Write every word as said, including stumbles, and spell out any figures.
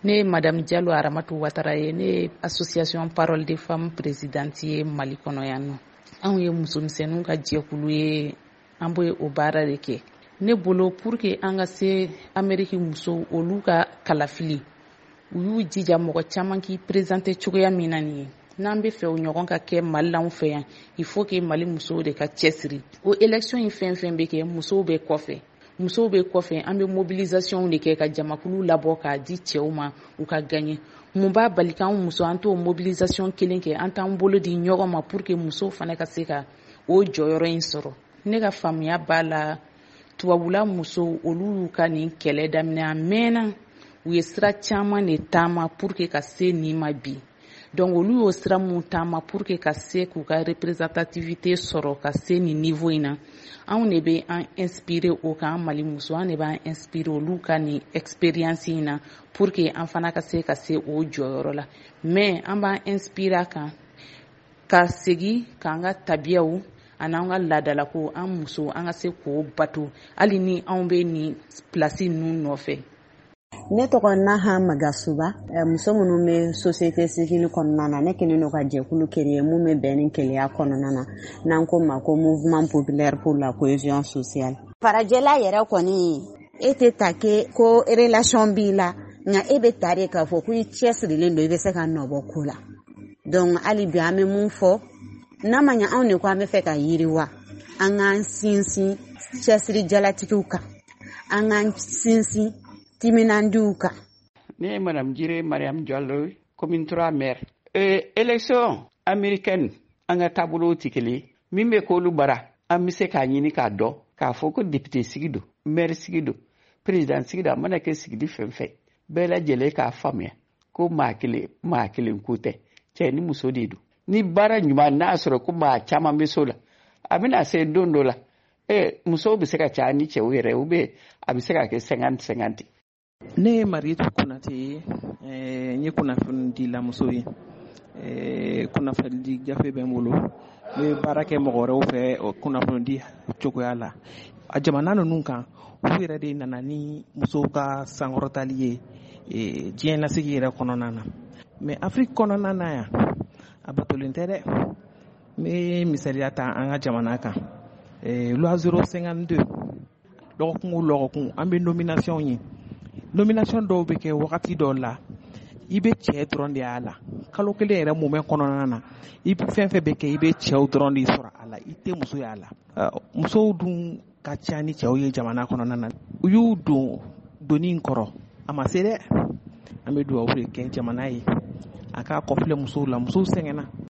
Ne Madame Diallo Aramatu Ouattara ye ne association Parole des Femmes présidente ye Mali kɔnɔ yan nɔ. Anw ye musomisɛnninw ka jɛkulu ye, an bɛ o baara de kɛ. Ne bolo pour que an ka se Amérique musow olu ka kalafili u y'u jija mɔgɔ caman k'i présenter cogoya min na nin ye. N'an bɛ fɛ o ɲɔgɔn ka kɛ Mali la anw fɛ yan, il faut que Mali musow de ka cɛsiri. O élection in fɛn fɛn bɛ kɛ musow bɛ kɔfɛ. Musow bɛ kɔfɛ an bɛ mobilisation de kɛ ka jamakulu labɔ k'a di cɛw ma u ka gagner. Mun b'a bali k'anw muso an t'o mobilisation kelen kɛ an t'an bolo di ɲɔgɔn ma pour que musow fana ka se ka o jɔyɔrɔ in sɔrɔ. Ne ka faamuya b'a la tubabula musow olu y'u ka nin kɛlɛ daminɛ a mɛnna u ye sira caman de taama pour que ka se nin ma bi. Donc olu y'o sira mun taama pour que ka se k'u ka représentativité sɔrɔ ka se nin niveau in na. Anw de bɛ an inspiré o kan Mali muso an de b'an inspiré olu ka nin expérience in na pour que an fana ka se ka se o jɔyɔrɔ la. Mais an b'an inspiré a kan ka segin k'an ka tabiyaw ani an ka laadalako an muso an ka se k'o bato hali ni anw bɛ nin place ninnu nɔfɛ. Ne tɔgɔ Naha Magasuba, muso minnu bɛ société civile kɔnɔna na ne kelen don ka jɛkulu créer mun bɛ bɛn ni keleya kɔnɔna na n'an ko ma ko mouvement populaire pour la cohésion sociale. Farajɛla yɛrɛ kɔni e tɛ ta kɛ ko relation b'i la nka e bɛ ta de k'a fɔ ko i cɛsirilen don i bɛ se ka nɔbɔ ko la. Donc hali bi an bɛ mun fɔ n'a ma ɲɛ anw de ko an bɛ fɛ ka yiriwa an k'an sinsin cɛsiri jalatigiw kan an k'an sinsin timinandiw kan. Ne Madame Jire Mariam Diallo, commune trois maire. Euh, élection américaine an ka taabolo tɛ kelen min bɛ k'olu bara an bɛ se k'a ɲini k'a dɔn k'a fɔ ko député sigi don maire sigi don président sigi don a mana kɛ sigidi fɛn fɛn bɛɛ lajɛlen k'a faamuya ko maa kelen maa kelen ko tɛ cɛ ni muso de don. Ni baara ɲuman n'a sɔrɔ ko maa caman bɛ so la a bɛna se don dɔ la eh, musow bɛ se ka caya ni cɛw yɛrɛ ou bien a bɛ se ka kɛ cinquante cinquante. Ne Mariétou Konate ye n ye kunnafoni di la muso ye kunnafoni di gafe bɛ n bolo n bɛ baara kɛ mɔgɔ wɛrɛw fɛ kunnafoni di cogoya la a jamana ninnu kan u yɛrɛ de nana ni musow ka sankɔrɔtali ye diɲɛ lasigi yɛrɛ kɔnɔna na mais Afrique kɔnɔna na yan a batolen tɛ dɛ. N bɛ misaliya ta an ka jamana kan loi zéro cinquante-deux lɔgɔkun o lɔgɔkun an bɛ nomination ye. Nomination dɔw bɛ kɛ wagati dɔw la i bɛ cɛ dɔrɔn de y'a la kalo kelen yɛrɛ moment kɔnɔna na i bɛ fɛn fɛn bɛ kɛ i bɛ cɛw dɔrɔn de sɔrɔ a la i tɛ muso y'a la. Musow dun ka ca ni cɛw ye jamana kɔnɔna na u y'u don doni in kɔrɔ a ma se dɛ. An bɛ dugawu de kɛ jamana ye a k'a kɔfilɛ musow la musow sɛgɛnna.